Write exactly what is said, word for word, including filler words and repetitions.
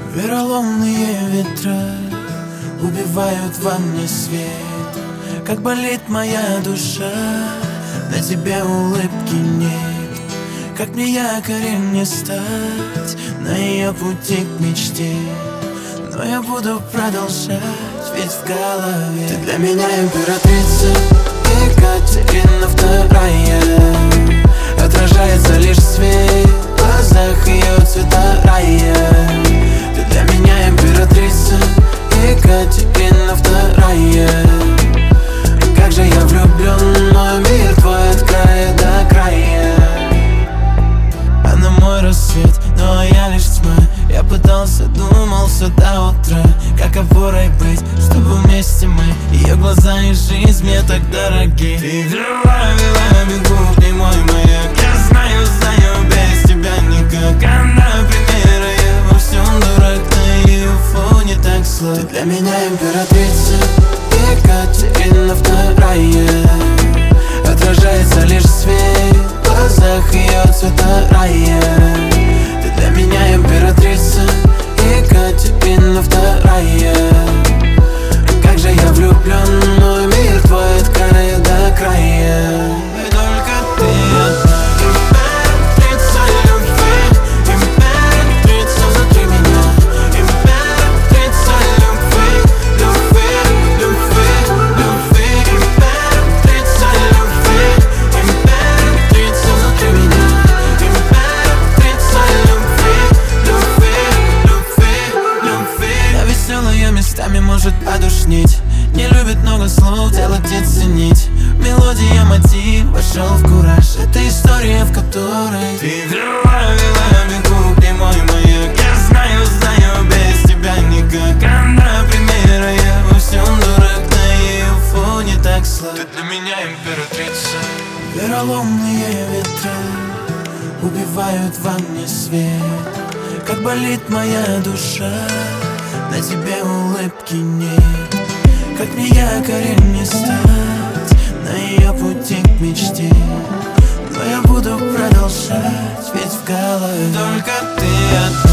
Вероломные ветра убивают во мне свет. Как болит моя душа, на тебе улыбки нет. Как мне якорем не стать на ее пути к мечте. Но я буду продолжать, ведь в голове ты для меня императрица, Екатерина вторая. Отражается лишь свет в глазах ее цвета рая. Ты для меня императрица, Екатерина вторая. Как же я влюблен, мой мир твой от края до края. Она мой рассвет, но я лишь тьма. Я пытался, думал все до утра, как опорой быть, чтобы вместе мы. Ее глаза и жизнь мне так дороги. Ты вела, вела, бегу к ней, мой маяк. Я знаю, знаю, без тебя никак. Она пример, я во всем дурак, на ее фоне так слаб. Ты для меня императрица, Екатерина вторая. Отражается лишь свет в глазах ее цвета рая. Ты для меня императрица, Екатерина вторая. Как же я влюблен, мой мир твой от края до края. И только ты одна императрица любви, императрица внутри меня, императрица любви, любви, любви, любви, императрица любви, императрица внутри меня, императрица любви, любви, любви, любви. Я веселая местами может подушнить, не любит много слов делать и ценить. Мелодия, мотив вошел в кураж. Это история, в которой ты вела, вела, бегу к ней, мой маяк. Я знаю, знаю, без тебя никак. Она пример, я во всем дурак, на ее фоне так слаб. Ты для меня императрица. Вероломные ветра убивают во мне свет. Как болит моя душа, на тебе улыбки нет. Как мне якорем не стать на ее пути к мечте. Но я буду продолжать, ведь в голове только ты одна.